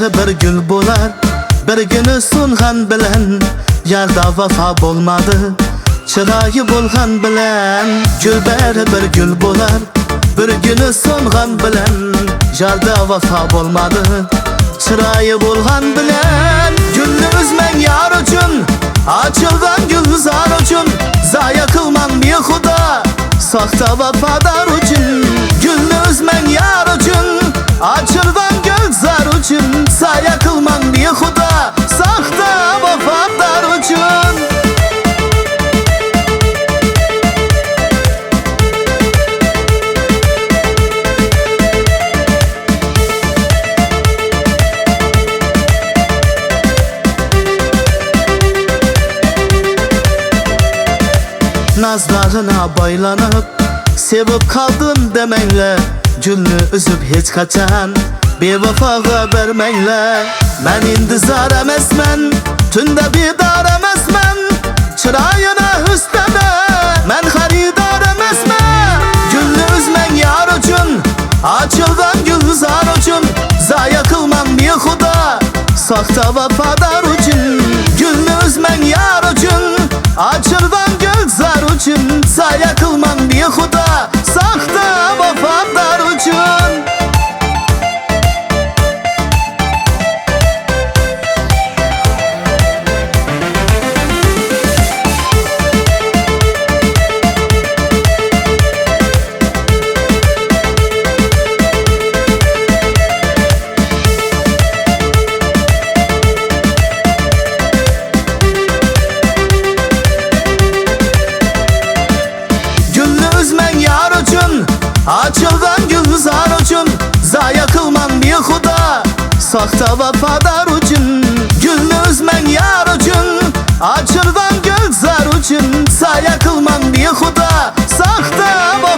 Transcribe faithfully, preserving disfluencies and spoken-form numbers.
bir gül bo'lar. Bir günü sungan bilen yarda vafa bo'lmadi. Chiroyi bo'lgan bilen gül bir gül bo'lar. Bir günü sungan bilen yarda vafa bo'lmadi. Chiroyi bo'lgan bilen gulni uzmang yar uchun, açılgan gülzar uchun. Zaya qilmang behuda soxta vafodor uchun. Gulni uzmang yar uchun, açılgan gülzar uchun. Zaya qilmang behuda soxta vafodor uchun. Nazlarına baylanıp sevip kaldım demengler. Gülni üzüp hiç kaçan bevafaga vermengler. Men intizar emasman, tunda bedor emasman. Chiroyini husnida men xaridor emasman. Gulni uzmang yar uchun, açılgan gulzar uchun. Zaya qilmang behuda soxta vafodor uchun. Gulni uzmang yar uchun, açılgan gülzar uchun. Zaya qilmang behuda soxta vafodor uchun. Açılgan gülzar uchun. Zaya qilmang behuda soxta vafodor uchun. Gulni uzmang yar uchun, açılgan gülzar uchun. Zaya qilmang behuda soxta